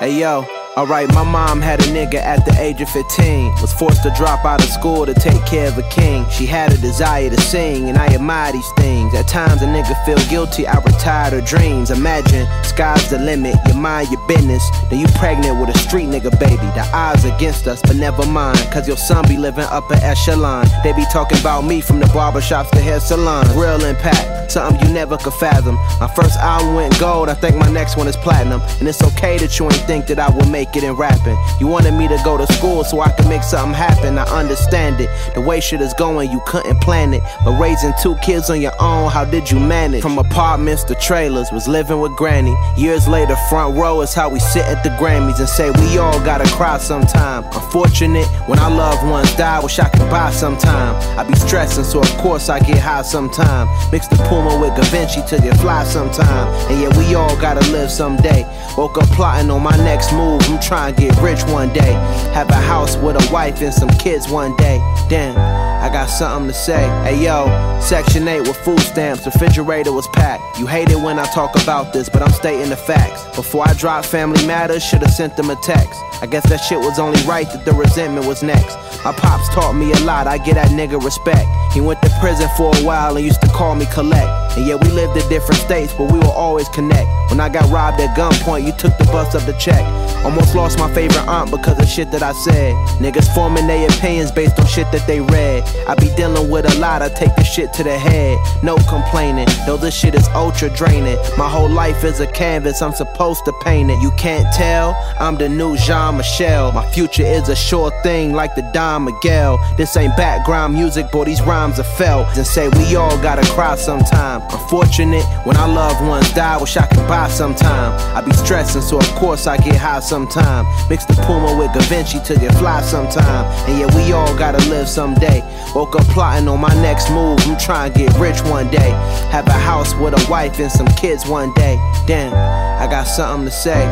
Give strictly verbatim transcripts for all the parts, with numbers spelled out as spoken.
Hey yo, alright, my mom had a nigga at the age of fifteen. Was forced to drop out of school to take care of a king. She had a desire to sing, and I admire these things. At times a nigga feel guilty, I retired her dreams. Imagine, sky's the limit, you mind your business. Then you pregnant with a street nigga baby. The odds against us, but never mind, cause your son be living upper echelon. They be talking about me from the barbershops to hair salons. Real impact, something you never could fathom. My first album went gold, I think my next one is platinum. And it's okay that you ain't think that I would make it in rapping. You wanted me to go to school so I could make something happen. I understand it, the way shit is going you couldn't plan it. But raising two kids on your own, how did you manage? From apartments to trailers, was living with granny. Years later, front row is how we sit at the Grammys and say we all gotta cry sometime. Unfortunate when our loved ones die, wish I could buy sometime. I be stressing, so of course I get high sometime. Mix the Puma with Da Vinci till you fly sometime. And yeah, we all gotta live someday. Woke up plotting on my next move, I'm trying to get rich one day. Have a house with a wife and some kids one day. Damn, I got something to say. Hey yo, Section eight with food stamps, refrigerator was packed. You hate it when I talk about this, but I'm stating the facts. Before I dropped Family Matters, should've sent them a text. I guess that shit was only right that the resentment was next. My pops taught me a lot, I get that nigga respect. He went to prison for a while and used to call me Collect. And yeah, we lived in different states, but we will always connect. When I got robbed at gunpoint, you took the bus up the check. Almost lost my favorite aunt because of shit that I said. Niggas forming their opinions based on shit that they read. I be dealing with a lot, I take the shit to the head. No complaining, though this shit is ultra draining. My whole life is a canvas, I'm supposed to paint it. You can't tell, I'm the new Jean-Michel. My future is a sure thing like the Don Miguel. This ain't background music, boy, these rhymes are felt. And say we all gotta cry sometime. Unfortunate when our loved ones die, wish I could buy sometime. I be stressing, so of course I get high sometime. Mix the Puma with Da Vinci till you fly sometime. And yeah, we all gotta live someday. Woke up plotting on my next move, I'm trying to get rich one day. Have a house with a wife and some kids one day. Damn, I got something to say.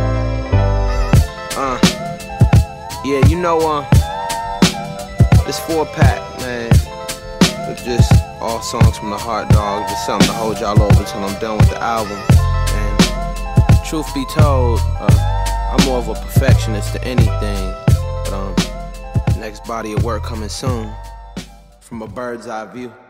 Uh, yeah, you know, uh, this four pack, man. It's just all songs from the heart, dog. Just something to hold y'all over till I'm done with the album. And truth be told, uh, I'm more of a perfectionist than anything. But um, next body of work coming soon. From a bird's eye view.